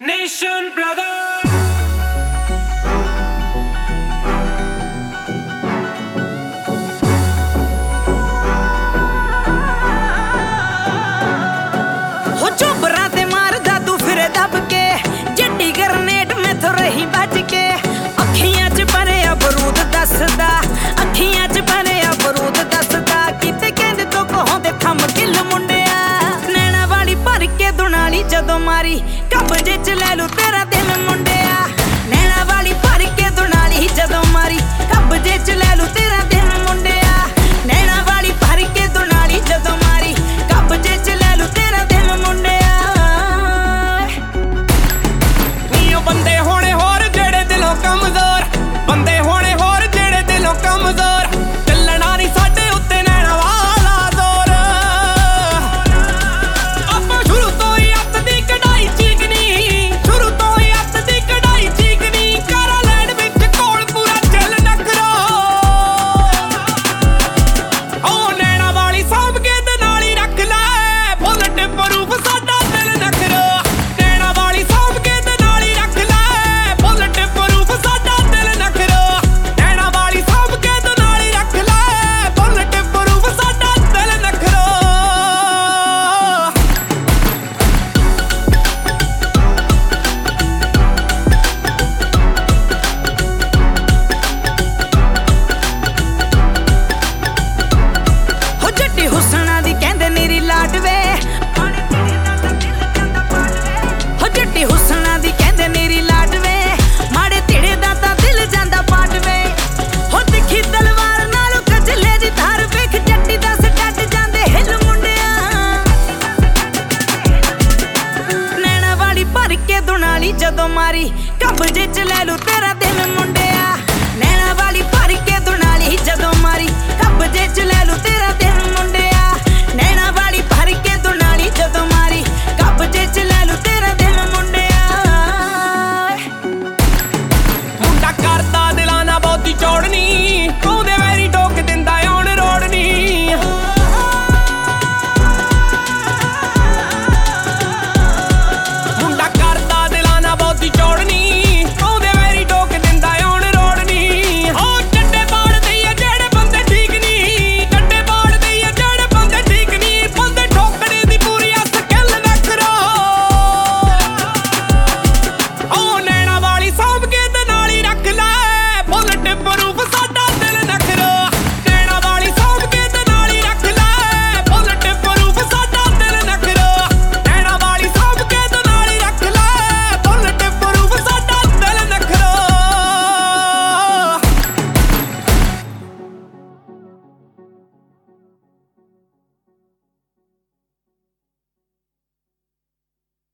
Nation brother हो चोबरा ते मारदा तू फिर दब के जड्डी गरनेट में तो रही बच के अखियां च भरे बरूद दसदा अखियां च भरे बरूद दसदा किते कहंदे तो कहोंदे थम किल मुंडिया नैना वाली भर के दुनाली जदों मारी कब्जे च ले लू तेरा दिल मुंडिया नैना वाली भर के दुनाली जदों मारी कब्जे च ले लू तेरा दिल मुंडिया नैना वाली भर के दुनाली जदों मारी कब्जे च ले लू तेरा दिल मुंडिया नीओ बंदे होने होर जेड़े दिलों कमजोर बंदे होने होर जेड़े दिलों कमजोर चलना नहीं साडे उत्ते नैना वाला जोर ਆਪਾਂ ਸ਼ੁਰੂ ਤੋਂ ਹੀ ਅੱਤ ਦੀ ਕਢਾਈ ਚੀਕਨੀ ਸ਼ੁਰੂ ਤੋਂ ਹੀ ਅੱਤ ਦੀ ਕਢਾਈ ਚੀਕਨੀ ਕਾਰਾ ਲੈਣ ਵਿੱਚ ਕੋਲ ਪੂਰਾ ਚੱਲ ਨਖਰੋ ਉਹ ਨੈਣਾ ਵਾਲੀ ਸਾਂਭ ਕੇ ਤੇ ਨਾਲ ਹੀ ਰੱਖ ਲੈ ਬੁਲਟ ਪ੍ਰੂਫ ਸਾਡਾ ਦਿਲ ਨਖਰੋ ਨੈਣਾ ਵਾਲੀ ਸਾਂਭ ਕੇ ਤੇ ਨਾਲ ਹੀ ਰੱਖ ਲੈ ਬੁਲਟ ਪ੍ਰੂਫ ਸਾਡਾ ਦਿਲ ਨਖਰੋ ਨੈਣਾ ਵਾਲੀ ਸਾਂਭ ਕੇ ਤੇ ਨਾਲ ਹੀ ਰੱਖ ਲੈ ਬੁਲਟ ਪ੍ਰੂਫ ਸਾਡਾ ਦਿਲ ਨਖਰੋ हो जट्टी हुसना दी कहंदे नीरी लाडवे हो जट्टी हुसना दी कहंदे नीरी लाडवे माड़े तिड़े दा तां दिल जांदा पाटवे हो तिखी तलवार नालों कजले दी धार वेख जट्टी दा सटट जांदे हिल मुंडिया नैना वाली भर के दुनाली जदों मारी कब्जे च ले लू